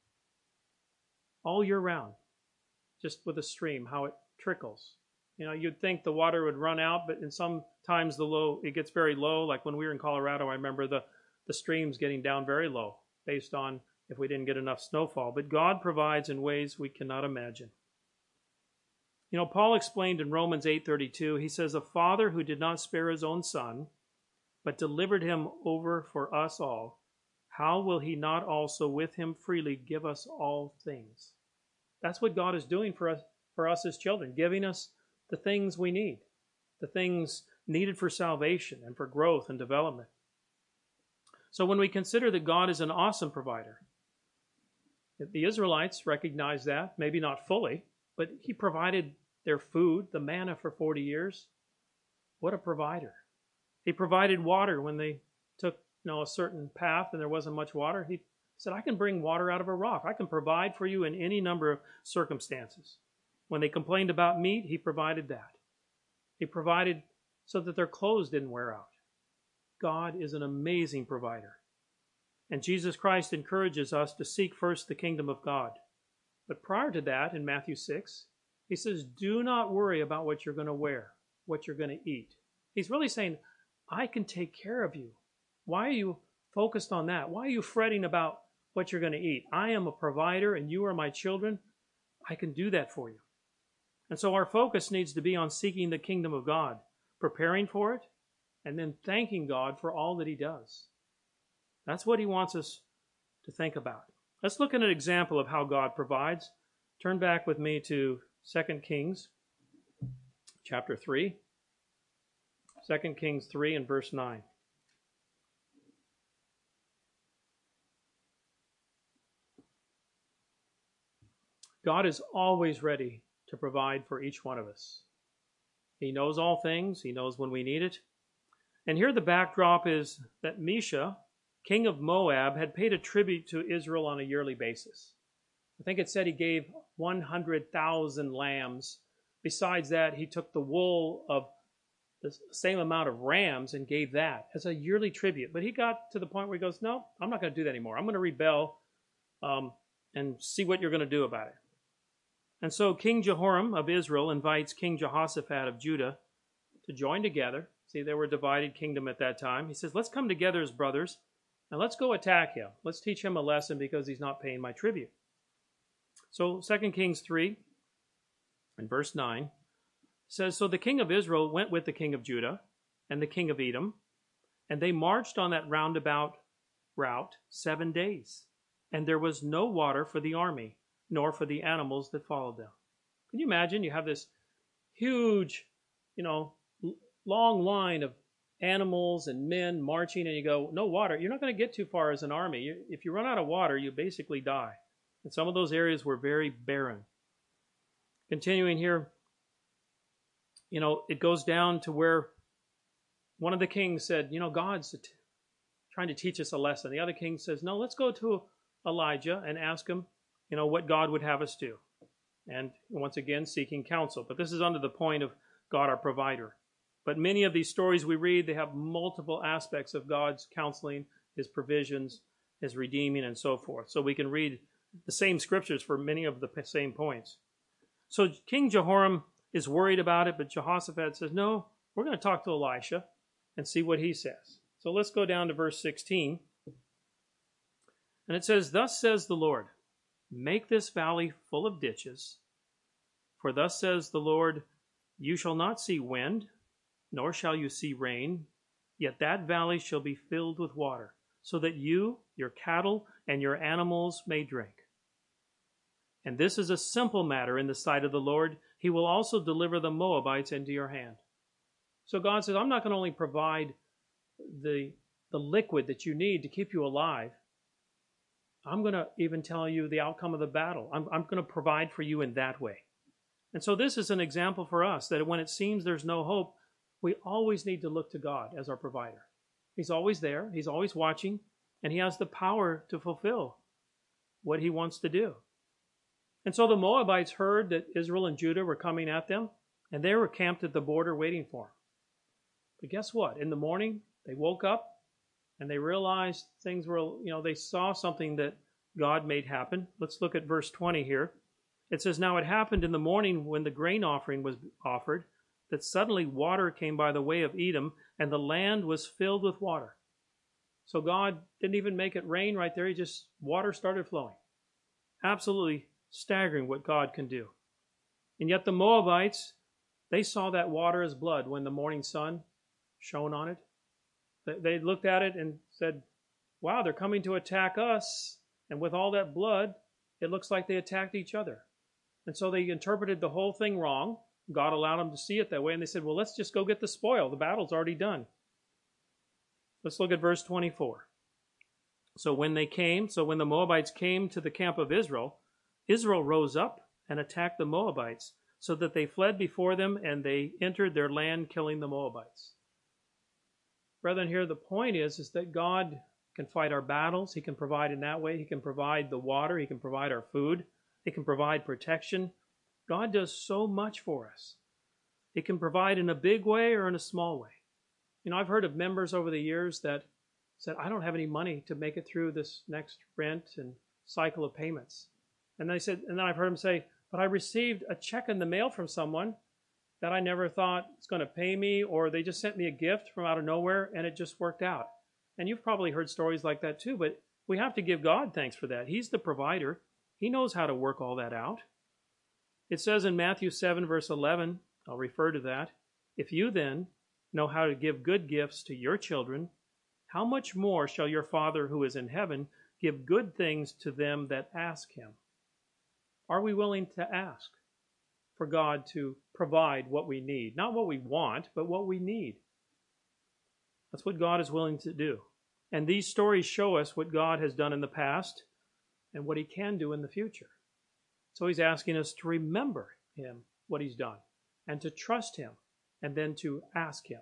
All year round, just with a stream, how it trickles. You know, you'd think the water would run out, but in some times the low, it gets very low. Like when we were in Colorado, I remember the, the streams getting down very low based on if we didn't get enough snowfall. But God provides in ways we cannot imagine. You know, Paul explained in Romans eight thirty-two, he says, a father who did not spare his own son, but delivered him over for us all, how will he not also with him freely give us all things? That's what God is doing for us, for us as children, giving us the things we need, the things needed for salvation and for growth and development. So when we consider that God is an awesome provider, the Israelites recognized that, maybe not fully, but he provided their food, the manna, for forty years. What a provider. He provided water when they took, you know, a certain path and there wasn't much water. He said, I can bring water out of a rock. I can provide for you in any number of circumstances. When they complained about meat, he provided that. He provided so that their clothes didn't wear out. God is an amazing provider. And Jesus Christ encourages us to seek first the kingdom of God. But prior to that, in Matthew six, he says, do not worry about what you're going to wear, what you're going to eat. He's really saying, I can take care of you. Why are you focused on that? Why are you fretting about what you're going to eat? I am a provider and you are my children. I can do that for you. And so our focus needs to be on seeking the kingdom of God, preparing for it, and then thanking God for all that he does. That's what he wants us to think about. Let's look at an example of how God provides. Turn back with me to Second Kings chapter three. Second Kings three and verse nine. God is always ready to provide for each one of us. He knows all things. He knows when we need it. And here the backdrop is that Mesha, king of Moab, had paid a tribute to Israel on a yearly basis. I think it said he gave one hundred thousand lambs. Besides that, he took the wool of the same amount of rams and gave that as a yearly tribute. But he got to the point where he goes, no, I'm not going to do that anymore. I'm going to rebel um, and see what you're going to do about it. And so King Jehoram of Israel invites King Jehoshaphat of Judah to join together. See, they were a divided kingdom at that time. He says, let's come together as brothers and let's go attack him. Let's teach him a lesson because he's not paying my tribute. So Second Kings three and verse nine says, so the king of Israel went with the king of Judah and the king of Edom, and they marched on that roundabout route seven days. And there was no water for the army, nor for the animals that followed them. Can you imagine? You have this huge, you know, long line of animals and men marching, and you go, no water. You're not going to get too far as an army. You, if you run out of water, you basically die. And some of those areas were very barren. Continuing here, you know, it goes down to where one of the kings said, you know, God's t- trying to teach us a lesson. The other king says, no, let's go to Elijah and ask him, you know, what God would have us do. And once again, seeking counsel. But this is under the point of God, our provider. But many of these stories we read, they have multiple aspects of God's counseling, his provisions, his redeeming, and so forth. So we can read the same scriptures for many of the same points. So King Jehoram is worried about it, but Jehoshaphat says, no, we're going to talk to Elisha and see what he says. So let's go down to verse sixteen. And it says, thus says the Lord, make this valley full of ditches. For thus says the Lord, you shall not see wind, nor shall you see rain, yet that valley shall be filled with water, so that you, your cattle, and your animals may drink. And this is a simple matter in the sight of the Lord. He will also deliver the Moabites into your hand. So God says, I'm not going to only provide the, the liquid that you need to keep you alive. I'm going to even tell you the outcome of the battle. I'm, I'm going to provide for you in that way. And so this is an example for us that when it seems there's no hope, we always need to look to God as our provider. He's always there. He's always watching. And he has the power to fulfill what he wants to do. And so the Moabites heard that Israel and Judah were coming at them, and they were camped at the border waiting for them. But guess what? In the morning, they woke up, and they realized things were, you know, they saw something that God made happen. Let's look at verse twenty here. It says, now it happened in the morning when the grain offering was offered, that suddenly water came by the way of Edom, and the land was filled with water. So God didn't even make it rain right there. He just, water started flowing. Absolutely staggering what God can do. And yet the Moabites, they saw that water as blood when the morning sun shone on it. They looked at it and said, wow, they're coming to attack us. And with all that blood, it looks like they attacked each other. And so they interpreted the whole thing wrong. God allowed them to see it that way. And they said, well, let's just go get the spoil. The battle's already done. Let's look at verse twenty-four. So when they came, so when the Moabites came to the camp of Israel, Israel rose up and attacked the Moabites, so that they fled before them, and they entered their land, killing the Moabites. Brethren, here the point is, is that God can fight our battles. He can provide in that way. He can provide the water. He can provide our food. He can provide protection. God does so much for us. He can provide in a big way or in a small way. You know, I've heard of members over the years that said, I don't have any money to make it through this next rent and cycle of payments. And they said, and then I've heard them say, but I received a check in the mail from someone that I never thought was going to pay me, or they just sent me a gift from out of nowhere and it just worked out. And you've probably heard stories like that too, but we have to give God thanks for that. He's the provider. He knows how to work all that out. It says in Matthew seven, verse eleven, I'll refer to that, if you then know how to give good gifts to your children, how much more shall your Father who is in heaven give good things to them that ask him? Are we willing to ask for God to provide what we need? Not what we want, but what we need. That's what God is willing to do. And these stories show us what God has done in the past and what he can do in the future. So he's asking us to remember him, what he's done, and to trust him, and then to ask him.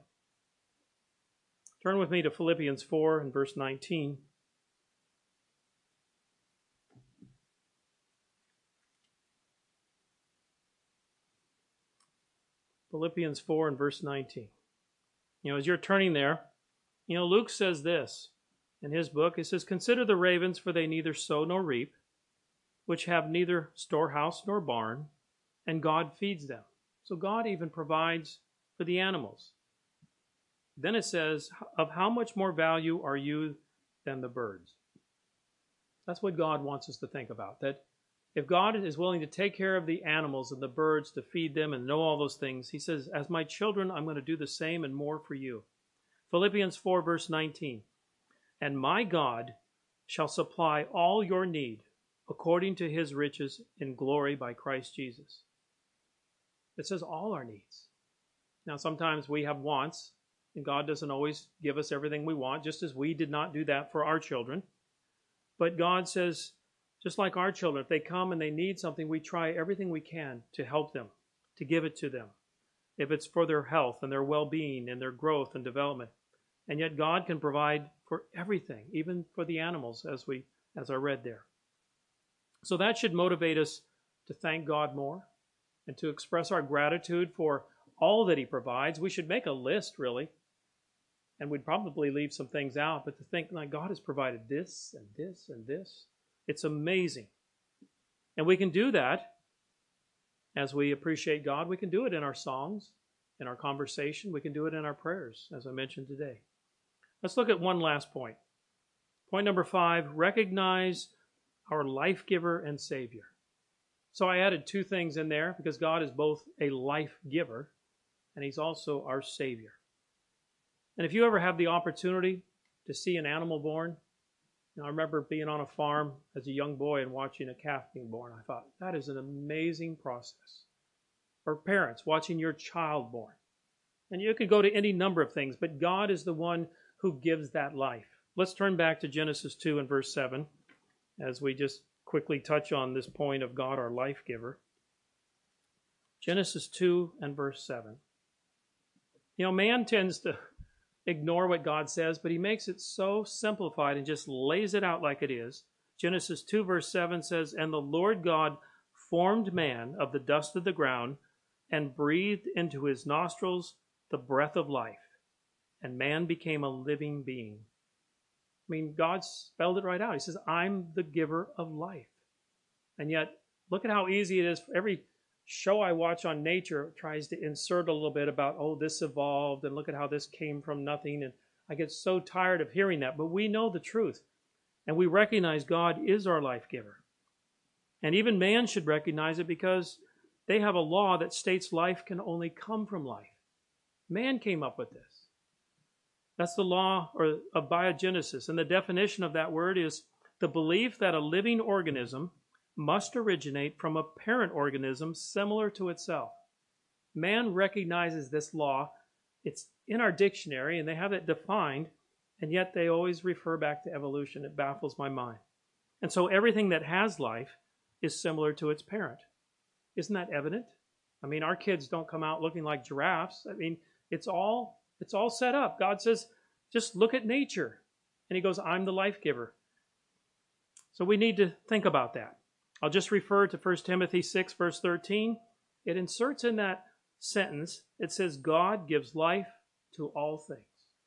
Turn with me to Philippians four and verse nineteen. Philippians four and verse nineteen. You know, as you're turning there, you know, Luke says this in his book. He says, consider the ravens, for they neither sow nor reap, which have neither storehouse nor barn, and God feeds them. So God even provides for the animals. Then it says, of how much more value are you than the birds? That's what God wants us to think about. That if God is willing to take care of the animals and the birds, to feed them and know all those things, he says, as my children, I'm going to do the same and more for you. Philippians four, verse nineteen. And my God shall supply all your need according to his riches in glory by Christ Jesus. It says all our needs. Now, sometimes we have wants, and God doesn't always give us everything we want, just as we did not do that for our children. But God says, just like our children, if they come and they need something, we try everything we can to help them, to give it to them. If it's for their health and their well-being and their growth and development. And yet God can provide for everything, even for the animals, as we as I read there. So that should motivate us to thank God more and to express our gratitude for all that he provides. We should make a list, really. And we'd probably leave some things out, but to think, like, God has provided this and this and this. It's amazing. And we can do that as we appreciate God. We can do it in our songs, in our conversation. We can do it in our prayers, as I mentioned today. Let's look at one last point. Point number five, recognize our life giver and Savior. So I added two things in there because God is both a life giver and he's also our Savior. And if you ever have the opportunity to see an animal born, you know, I remember being on a farm as a young boy and watching a calf being born. I thought, that is an amazing process. Or parents watching your child born. And you could go to any number of things, but God is the one who gives that life. Let's turn back to Genesis two and verse seven as we just quickly touch on this point of God, our life giver. Genesis two and verse seven. You know, man tends to ignore what God says, but he makes it so simplified and just lays it out like it is. Genesis two verse seven says, and the Lord God formed man of the dust of the ground and breathed into his nostrils the breath of life, and man became a living being. I mean, God spelled it right out. He says, I'm the giver of life. And yet, look at how easy it is. Every show I watch on nature tries to insert a little bit about, oh, this evolved, and look at how this came from nothing. And I get so tired of hearing that, but we know the truth. And we recognize God is our life giver. And even man should recognize it because they have a law that states life can only come from life. Man came up with this. That's the law or of biogenesis. And the definition of that word is the belief that a living organism must originate from a parent organism similar to itself. Man recognizes this law. It's in our dictionary, and they have it defined, and yet they always refer back to evolution. It baffles my mind. And so everything that has life is similar to its parent. Isn't that evident? I mean, our kids don't come out looking like giraffes. I mean, it's all it's all set up. God says, just look at nature. And he goes, I'm the life giver. So we need to think about that. I'll just refer to First Timothy six, verse thirteen. It inserts in that sentence, it says, God gives life to all things.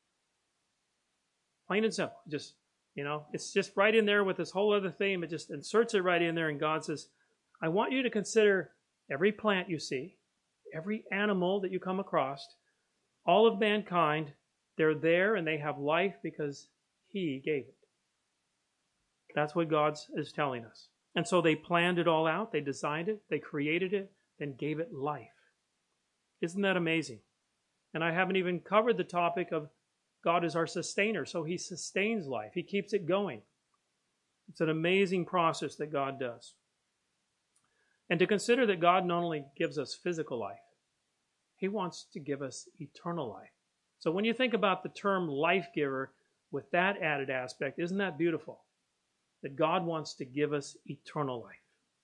Plain and simple. Just, you know, it's just right in there with this whole other theme. It just inserts it right in there, and God says, I want you to consider every plant you see, every animal that you come across, all of mankind, they're there and they have life because he gave it. That's what God is telling us. And so they planned it all out, they designed it, they created it, then gave it life. Isn't that amazing? And I haven't even covered the topic of God is our sustainer, so he sustains life. He keeps it going. It's an amazing process that God does. And to consider that God not only gives us physical life, he wants to give us eternal life. So when you think about the term life giver with that added aspect, isn't that beautiful? That God wants to give us eternal life.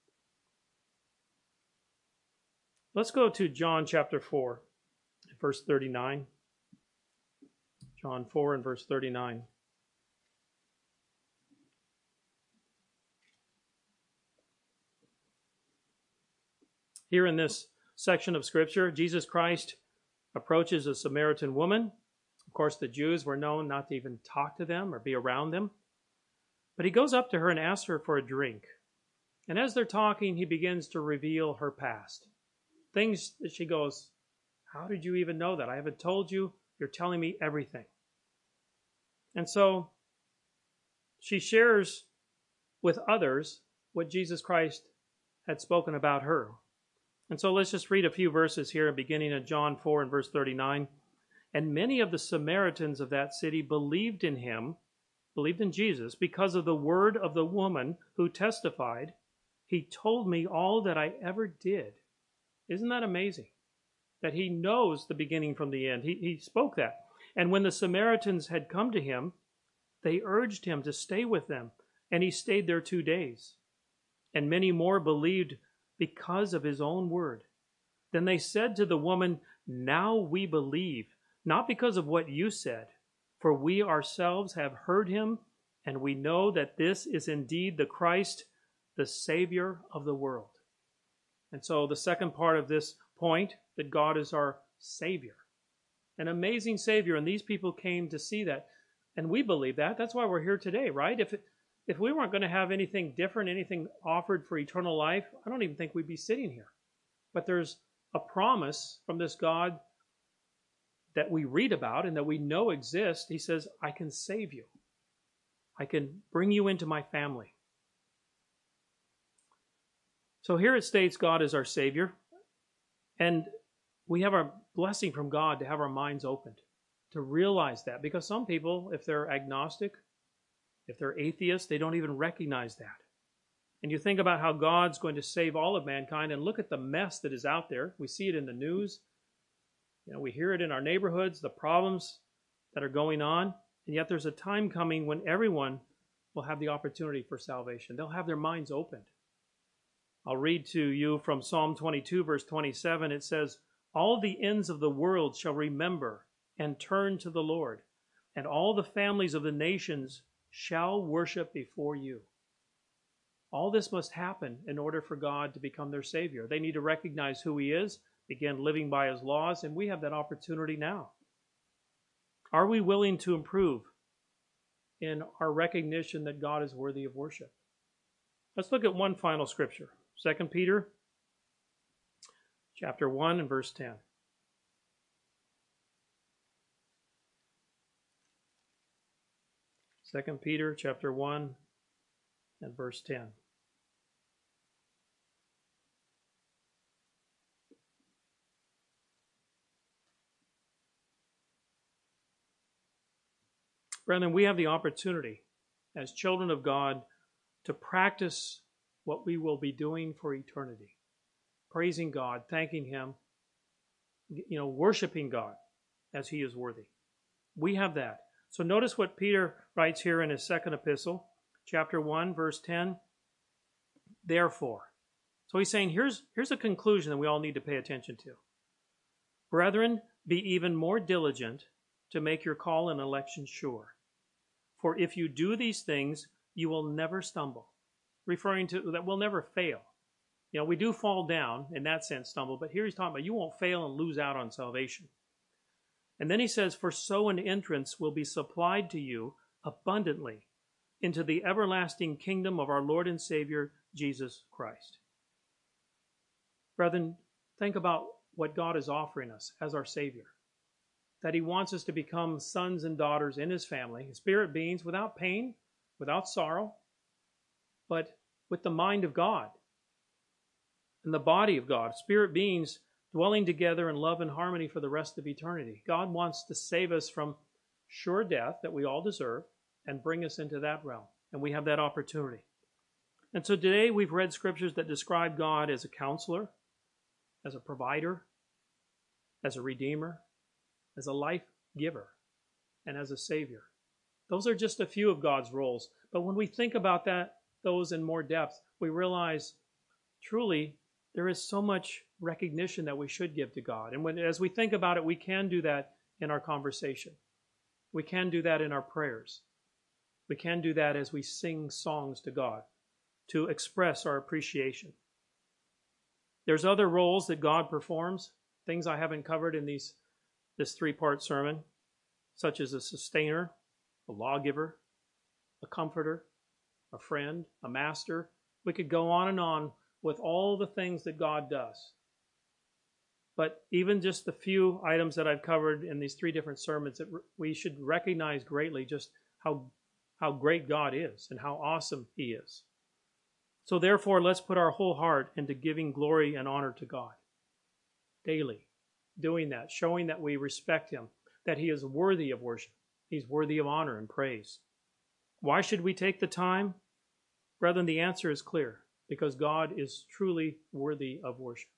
Let's go to John chapter four, verse thirty-nine. John four and verse thirty-nine. Here in this section of Scripture, Jesus Christ approaches a Samaritan woman. Of course, the Jews were known not to even talk to them or be around them. But he goes up to her and asks her for a drink. And as they're talking, he begins to reveal her past. Things that she goes, how did you even know that? I haven't told you. You're telling me everything. And so she shares with others what Jesus Christ had spoken about her. And so let's just read a few verses here, beginning at John four and verse thirty-nine. And many of the Samaritans of that city believed in him, believed in Jesus, because of the word of the woman who testified, he told me all that I ever did. Isn't that amazing? That he knows the beginning from the end. He, he spoke that. And when the Samaritans had come to him, they urged him to stay with them, and he stayed there two days. And many more believed because of his own word. Then they said to the woman, now we believe, not because of what you said, for we ourselves have heard him, and we know that this is indeed the Christ, the Savior of the world. And so the second part of this point, that God is our Savior, an amazing Savior, and these people came to see that. And we believe that. That's why we're here today, right? If it, if we weren't going to have anything different, anything offered for eternal life, I don't even think we'd be sitting here. But there's a promise from this God that we read about and that we know exists. He says, I can save you. I can bring you into my family. So here it states God is our Savior. And we have our blessing from God to have our minds opened, to realize that. Because some people, if they're agnostic, if they're atheists, they don't even recognize that. And you think about how God's going to save all of mankind, and look at the mess that is out there. We see it in the news. You know, we hear it in our neighborhoods, the problems that are going on. And yet there's a time coming when everyone will have the opportunity for salvation. They'll have their minds opened. I'll read to you from Psalm twenty-two, verse twenty-seven. It says, all the ends of the world shall remember and turn to the Lord, and all the families of the nations shall worship before you. All this must happen in order for God to become their Savior. They need to recognize who he is, begin living by his laws, and we have that opportunity now. Are we willing to improve in our recognition that God is worthy of worship? Let's look at one final scripture. Second Peter chapter one and verse ten. Second Peter chapter one and verse ten. Brethren, we have the opportunity as children of God to practice what we will be doing for eternity. Praising God, thanking Him, you know, worshiping God as He is worthy. We have that. So notice what Peter writes here in his second epistle, chapter one, verse ten. Therefore. So he's saying here's, here's a conclusion that we all need to pay attention to. Brethren, be even more diligent to make your call and election sure. For if you do these things, you will never stumble. Referring to that we'll never fail. You know, we do fall down, in that sense, stumble, but here he's talking about you won't fail and lose out on salvation. And then he says, for so an entrance will be supplied to you abundantly into the everlasting kingdom of our Lord and Savior, Jesus Christ. Brethren, think about what God is offering us as our Savior. That He wants us to become sons and daughters in His family, spirit beings without pain, without sorrow, but with the mind of God and the body of God, spirit beings dwelling together in love and harmony for the rest of eternity. God wants to save us from sure death that we all deserve and bring us into that realm. And we have that opportunity. And so today we've read scriptures that describe God as a counselor, as a provider, as a redeemer, as a life giver, and as a savior. Those are just a few of God's roles. But when we think about that, those in more depth, we realize truly there is so much recognition that we should give to God. And when, as we think about it, we can do that in our conversation. We can do that in our prayers. We can do that as we sing songs to God to express our appreciation. There's other roles that God performs, things I haven't covered in these this three-part sermon, such as a sustainer, a lawgiver, a comforter, a friend, a master. We could go on and on with all the things that God does. But even just the few items that I've covered in these three different sermons, that we should recognize greatly just how, how great God is and how awesome He is. So therefore, let's put our whole heart into giving glory and honor to God daily. Doing that, showing that we respect Him, that He is worthy of worship. He's worthy of honor and praise. Why should we take the time? Brethren, the answer is clear. Because God is truly worthy of worship.